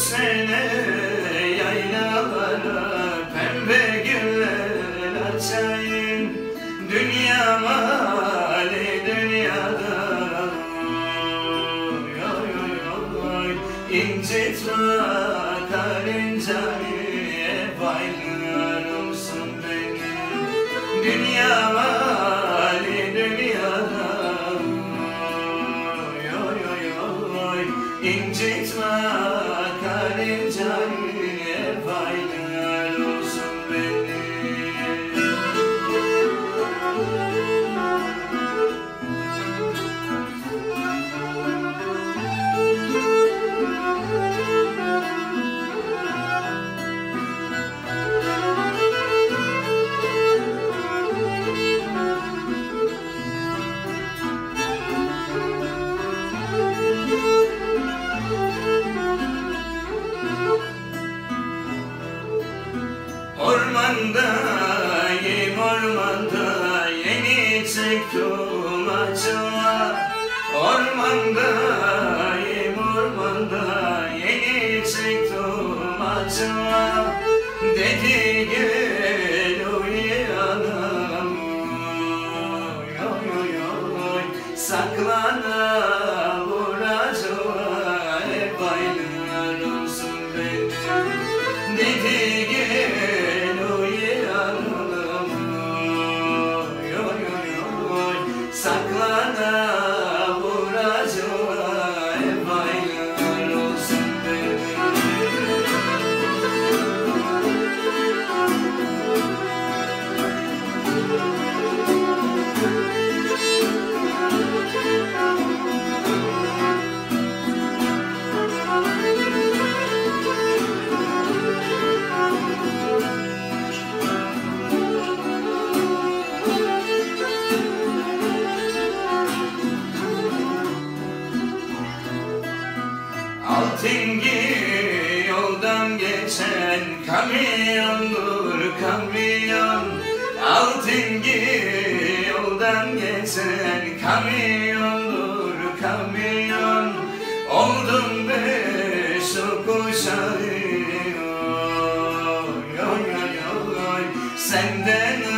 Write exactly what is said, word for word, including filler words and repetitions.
sene yaylalara pembe güller açayım. Dünya mali dünyada yoy yoy yoy, incitme karıncayı, hep aynı olsun benim. Dünya mali dünyada yoy yoy yoy, incitme karıncayı, hep aynı olsun benim. Ormandayım ormanda, yeni çıktım açığa. Ormandayım ormanda, yeni çıktım açığa. Dedi gel uyanam, yoy yoy yoy, saklana vuracığa, hep aynı olsun benim. Dedi gel uyanam, yoy yoy yoy, saklana vuracığa, hep aynı olsun benim. Altingi yoldan geçen kamyondur kamyon. Altingi yoldan geçen kamyondur kamyon. Oldum beş kuşağı, yoy yoy yoy, senden